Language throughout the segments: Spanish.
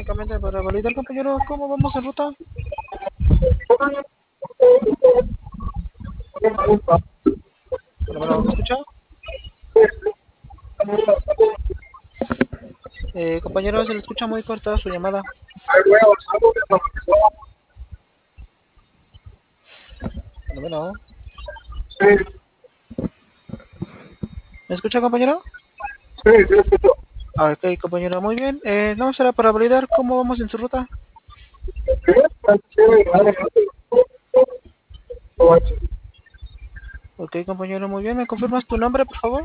únicamente para validar, compañero, cómo vamos en ruta. Bueno, ¿me escucha? Compañero, se le escucha muy cortada su llamada. Bueno, ¿me escucha, compañero? Sí, sí, lo escucho. Ah, ok, compañero, muy bien. No, será para validar cómo vamos en su ruta. Ok, compañero, muy bien. ¿Me confirmas tu nombre, por favor?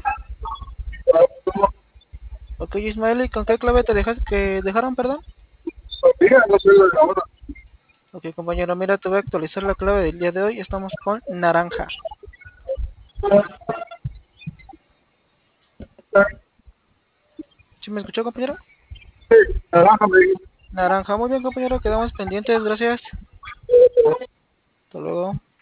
Ok, Ismael, ¿y con qué clave te dejaron, perdón? No soy de ahora. Ok, compañero, mira, te voy a actualizar la clave del día de hoy. Estamos con naranja. ¿Sí me escuchó, compañero? Naranja me dijiste. Naranja, muy bien, compañero. Quedamos pendientes, gracias. Hasta luego.